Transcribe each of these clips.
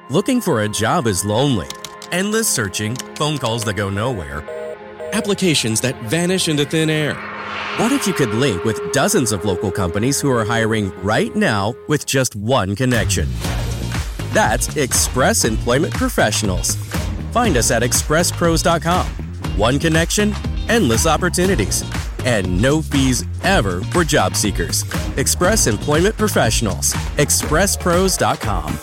Looking for a job is lonely. Endless searching, phone calls that go nowhere, applications that vanish into thin air. What if you could link with dozens of local companies who are hiring right now with just one connection? That's Express Employment Professionals. Find us at expresspros.com. One connection, endless opportunities, and no fees ever for job seekers. Express Employment Professionals. expresspros.com.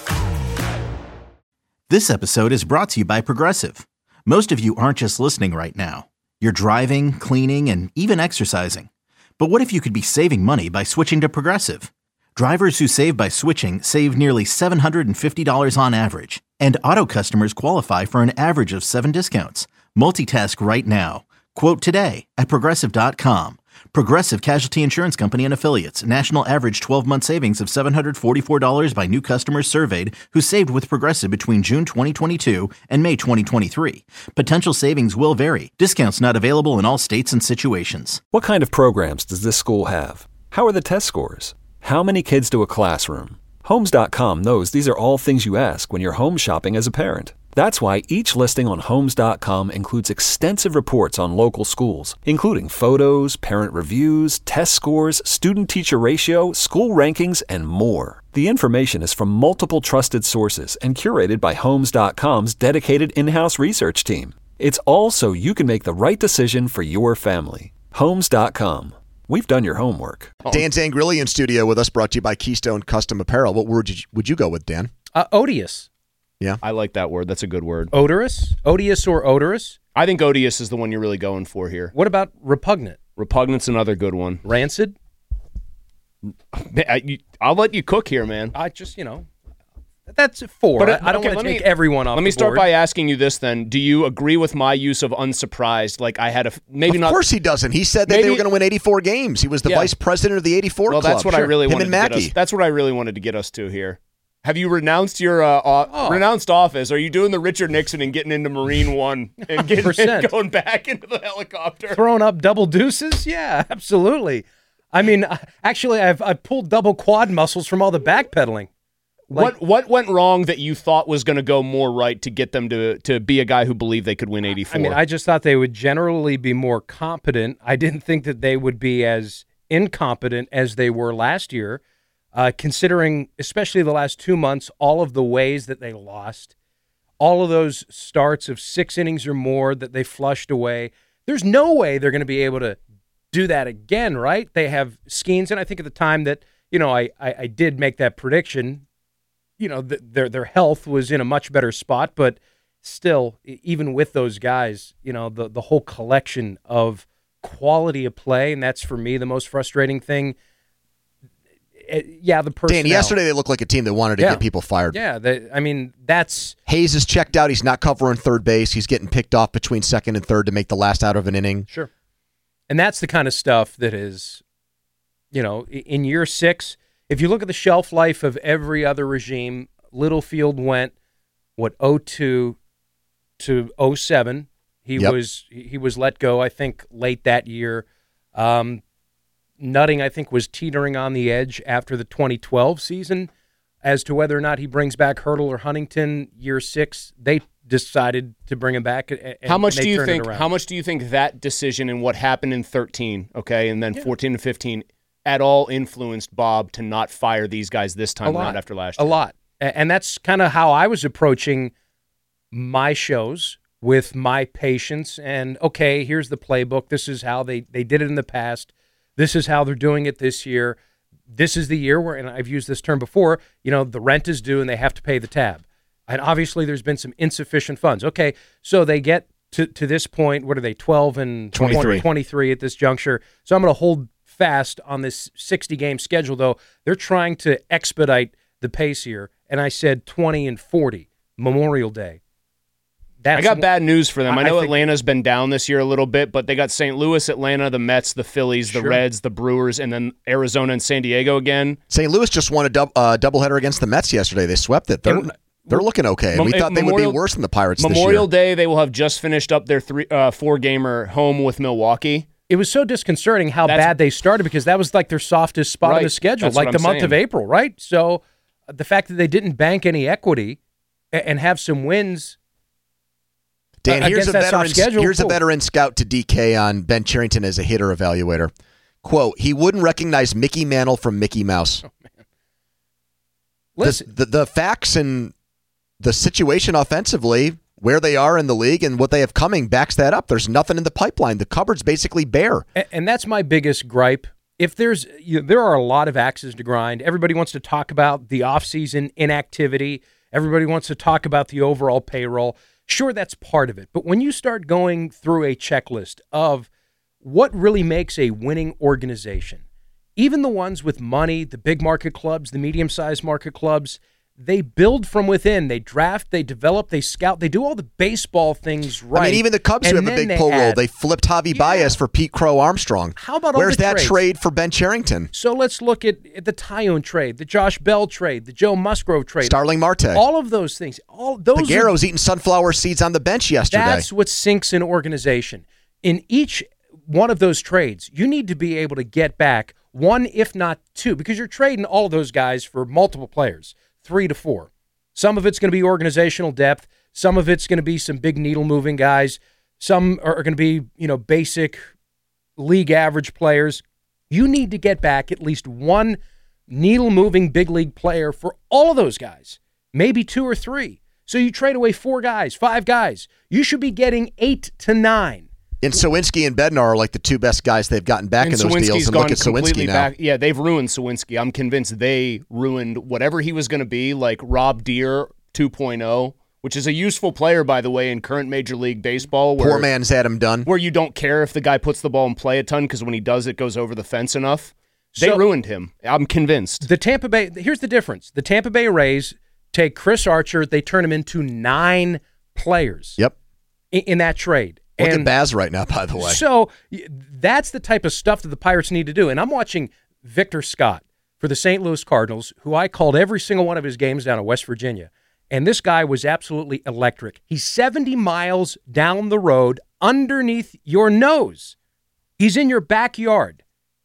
This episode is brought to you by Progressive. Most of you aren't just listening right now. You're driving, cleaning, and even exercising. But what if you could be saving money by switching to Progressive? Drivers who save by switching save nearly $750 on average. And auto customers qualify for an average of 7 discounts. Multitask right now. Quote today at Progressive.com. Progressive Casualty Insurance Company and Affiliates. National average 12-month savings of $744 by new customers surveyed who saved with Progressive between June 2022 and May 2023. Potential savings will vary. Discounts not available in all states and situations. What kind of programs does this school have? How are the test scores? How many kids do a classroom? Homes.com knows these are all things you ask when you're home shopping as a parent. That's why each listing on Homes.com includes extensive reports on local schools, including photos, parent reviews, test scores, student-teacher ratio, school rankings, and more. The information is from multiple trusted sources and curated by Homes.com's dedicated in-house research team. It's all so you can make the right decision for your family. Homes.com. We've done your homework. Dan Zangrilli in studio with us, brought to you by Keystone Custom Apparel. What word would you go with, Dan? Odious. Yeah. I like that word. That's a good word. Odorous? Odious or odorous? I think odious is the one you're really going for here. What about repugnant? Repugnant's another good one. Rancid? I'll let you cook here, man. I just, that's 4. But I don't want to take everyone off. Let me start by asking you this then. Do you agree with my use of unsurprised? Like I had a maybe of not. Of course he doesn't. He said that they were going to win 84 games. He was the vice president of the 84 club. Well, that's what I really wanted to get us. That's what I really wanted to get us to here. Have you renounced your renounced office? Are you doing the Richard Nixon and getting into Marine One and going back into the helicopter? Throwing up double deuces? Yeah, absolutely. I mean, actually, I've pulled double quad muscles from all the backpedaling. What went wrong that you thought was going to go more right to get them to be a guy who believed they could win 84? I mean, I just thought they would generally be more competent. I didn't think that they would be as incompetent as they were last year. Considering, especially the last 2 months, all of the ways that they lost, all of those starts of 6 innings or more that they flushed away, there's no way they're going to be able to do that again, right? They have Skeens, and I think at the time that, I did make that prediction, their health was in a much better spot, but still, even with those guys, the whole collection of quality of play, and that's for me the most frustrating thing. The personnel. Dan, yesterday they looked like a team that wanted to get people fired. Yeah, that's... Hayes is checked out. He's not covering third base. He's getting picked off between second and third to make the last out of an inning. Sure. And that's the kind of stuff that is, in year 6, if you look at the shelf life of every other regime, Littlefield went, 02 to 07. He was let go, I think, late that year. Nutting, I think, was teetering on the edge after the 2012 season as to whether or not he brings back Hurdle or Huntington. Year 6, they decided to bring him back. And how much do you think? How much do you think that decision and what happened in 13, okay, and then 14 and 15, at all influenced Bob to not fire these guys this time around after last year? A lot, and that's kind of how I was approaching my shows with my patience. And okay, here's the playbook. This is how they did it in the past. This is how they're doing it this year. This is the year where, and I've used this term before, the rent is due and they have to pay the tab. And obviously there's been some insufficient funds. Okay, so they get to this point, what are they, 12 and 23 at this juncture. So I'm going to hold fast on this 60-game schedule, though. They're trying to expedite the pace here. And I said 20 and 40, Memorial Day. I got bad news for them. I know Atlanta's been down this year a little bit, but they got St. Louis, Atlanta, the Mets, the Phillies, the Reds, the Brewers, and then Arizona and San Diego again. St. Louis just won a doubleheader against the Mets yesterday. They swept it. They're looking okay. We thought they would be worse than the Pirates this year. Memorial Day, they will have just finished up their 4-gamer home with Milwaukee. It was so disconcerting how bad they started because that was like their softest spot of the schedule, like the month of April, right? So the fact that they didn't bank any equity and have some wins. Dan, here's a veteran scout to DK on Ben Cherington as a hitter evaluator. Quote, he wouldn't recognize Mickey Mantle from Mickey Mouse. Oh, man. Listen. The facts and the situation offensively, where they are in the league and what they have coming backs that up. There's nothing in the pipeline. The cupboard's basically bare. And that's my biggest gripe. If there are a lot of axes to grind. Everybody wants to talk about the offseason inactivity. Everybody wants to talk about the overall payroll. Sure, that's part of it. But when you start going through a checklist of what really makes a winning organization, even the ones with money, the big market clubs, the medium-sized market clubs, they build from within. They draft, they develop, they scout, they do all the baseball things right. I mean, even the Cubs who have a big pull roll, they flipped Javi Baez for Pete Crow Armstrong. How about Where's all the that trades? Trade for Ben Cherington? So let's look at the Tyone trade, the Josh Bell trade, the Joe Musgrove trade. Starling Marte. All of those things. Figueroa's eating sunflower seeds on the bench yesterday. That's what sinks an organization. In each one of those trades, you need to be able to get back one, if not two, because you're trading all of those guys for multiple players, 3 to 4. Some of it's going to be organizational depth. Some of it's going to be some big needle-moving guys. Some are going to be, basic league average players. You need to get back at least one needle-moving big league player for all of those guys, maybe 2 or 3. So you trade away 4 guys, 5 guys. You should be getting 8 to 9. And Sawinski and Bednar are like the 2 best guys they've gotten back in those deals. And look at Sawinski now. Back. Yeah, they've ruined Sawinski. I'm convinced they ruined whatever he was going to be, like Rob Deere 2.0, which is a useful player, by the way, in current Major League Baseball. Poor man's Adam Dunn. Where you don't care if the guy puts the ball in play a ton because when he does, it goes over the fence enough. They ruined him. I'm convinced. The Tampa Bay. Here's the difference. The Tampa Bay Rays take Chris Archer. They turn him into 9 players. Yep. In that trade. Look at Baz right now, by the way. So that's the type of stuff that the Pirates need to do. And I'm watching Victor Scott for the St. Louis Cardinals, who I called every single one of his games down in West Virginia. And this guy was absolutely electric. He's 70 miles down the road underneath your nose. He's in your backyard.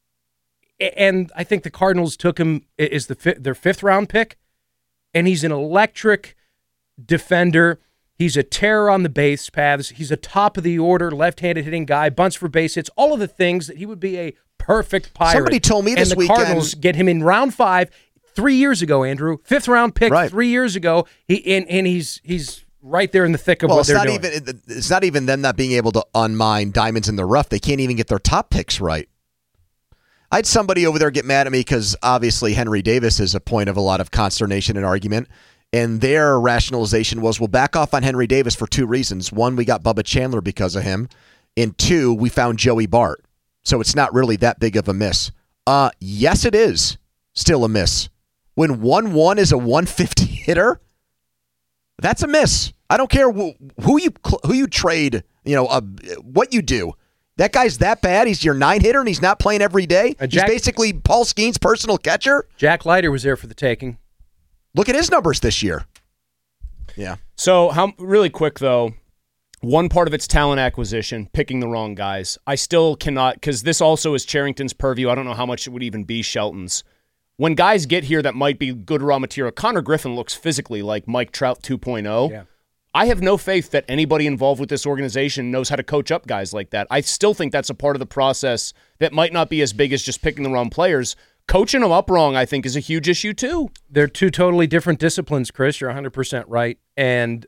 And I think the Cardinals took him as their 5th-round pick. And he's an electric defender. He's a terror on the base paths. He's a top-of-the-order, left-handed hitting guy, bunts for base hits, all of the things that he would be a perfect Pirate. Somebody told me this weekend. And the Cardinals get him in round 5 3 years ago, Andrew. 5th-round pick 3 years ago. He's right there in the thick of what they're doing. It's not even them not being able to unmine diamonds in the rough. They can't even get their top picks right. I had somebody over there get mad at me because obviously Henry Davis is a point of a lot of consternation and argument. And their rationalization was, we'll back off on Henry Davis for 2 reasons. 1, we got Bubba Chandler because of him. And 2, we found Joey Bart. So it's not really that big of a miss. Yes, it is still a miss. When 1-1 is a 150 hitter, that's a miss. I don't care who you trade, what you do. That guy's that bad. He's your 9 hitter and he's not playing every day. He's basically Paul Skeen's personal catcher. Jack Leiter was there for the taking. Look at his numbers this year. Yeah. So, really quick, though, one part of it's talent acquisition, picking the wrong guys. I still cannot, because this also is Cherington's purview. I don't know how much it would even be Shelton's. When guys get here that might be good raw material, Connor Griffin looks physically like Mike Trout 2.0. Yeah. I have no faith that anybody involved with this organization knows how to coach up guys like that. I still think that's a part of the process that might not be as big as just picking the wrong players. Coaching them up wrong, I think, is a huge issue, too. They're 2 totally different disciplines, Chris. You're 100% right. And,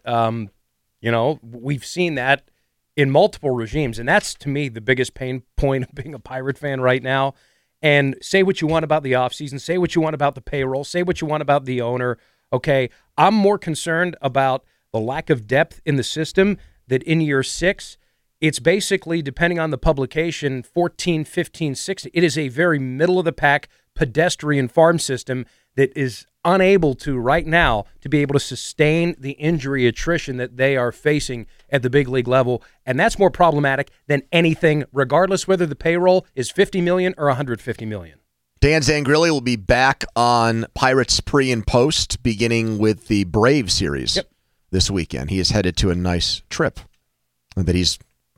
we've seen that in multiple regimes. And that's, to me, the biggest pain point of being a Pirate fan right now. And say what you want about the offseason. Say what you want about the payroll. Say what you want about the owner. Okay, I'm more concerned about the lack of depth in the system that in year 6, it's basically, depending on the publication, 14, 15, 16. It is a very middle-of-the-pack pedestrian farm system that is unable to, right now, to be able to sustain the injury attrition that they are facing at the big league level. And that's more problematic than anything, regardless whether the payroll is $50 million or $150 million. Dan Zangrilli will be back on Pirates pre and post, beginning with the Brave series this weekend. He is headed to a nice trip that he's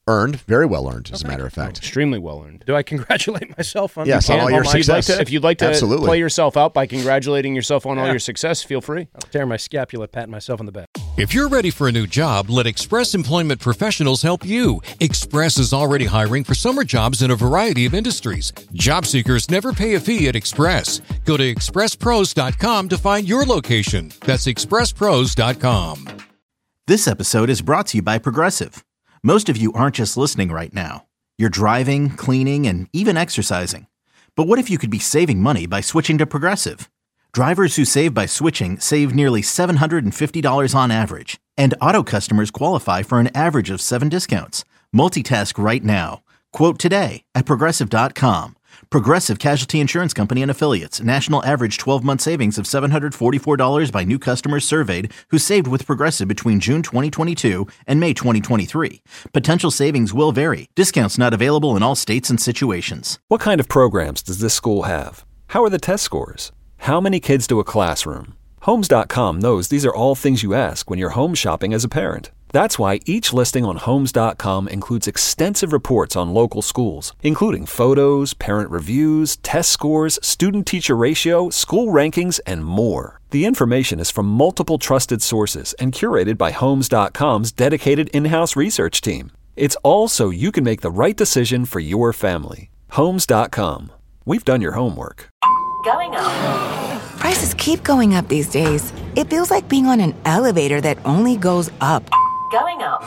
Earned, very well earned, as a matter of fact. Extremely well earned. Do I congratulate myself on Yes, on all your success? If you'd like to Absolutely. play yourself out by congratulating yourself on all your success, feel free. I'll tear my scapula patting myself on the back. If you're ready for a new job, let Express Employment Professionals help you. Express is already hiring for summer jobs in a variety of industries. Job seekers never pay a fee at Express. Go to expresspros.com to find your location. That's expresspros.com. This episode is brought to you by Progressive. Most of you aren't just listening right now. You're driving, cleaning, and even exercising. But what if you could be saving money by switching to Progressive? Drivers who save by switching save nearly $750 on average. And auto customers qualify for an average of 7 discounts. Multitask right now. Quote today at Progressive.com. Progressive Casualty Insurance Company and Affiliates. National average 12-month savings of $744 by new customers surveyed who saved with Progressive between June 2022 and May 2023. Potential savings will vary. Discounts not available in all states and situations. What kind of programs does this school have? How are the test scores? How many kids do a classroom? Homes.com knows these are all things you ask when you're home shopping as a parent. That's why each listing on Homes.com includes extensive reports on local schools, including photos, parent reviews, test scores, student-teacher ratio, school rankings, and more. The information is from multiple trusted sources and curated by Homes.com's dedicated in-house research team. It's all so you can make the right decision for your family. Homes.com. We've done your homework. Going up. Prices keep going up these days. It feels like being on an elevator that only goes up. Going up.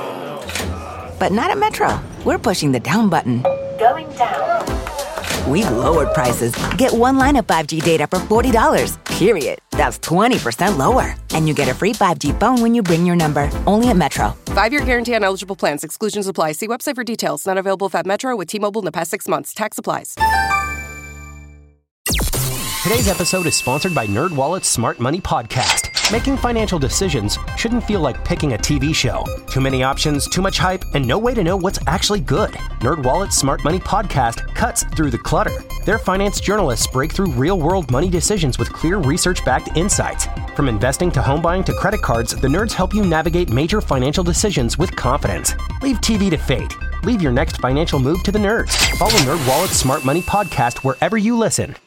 But not at Metro. We're pushing the down button. Going down. We've lowered prices. Get one line of 5G data for $40, period. That's 20% lower. And you get a free 5G phone when you bring your number. Only at Metro. 5-year guarantee on eligible plans. Exclusions apply. See website for details. Not available at Metro with T-Mobile in the past 6 months. Tax applies. Today's episode is sponsored by NerdWallet's Smart Money Podcast. Making financial decisions shouldn't feel like picking a TV show. Too many options, too much hype, and no way to know what's actually good. NerdWallet's Smart Money Podcast cuts through the clutter. Their finance journalists break through real-world money decisions with clear research-backed insights. From investing to home buying to credit cards, the nerds help you navigate major financial decisions with confidence. Leave TV to fate. Leave your next financial move to the nerds. Follow NerdWallet's Smart Money Podcast wherever you listen.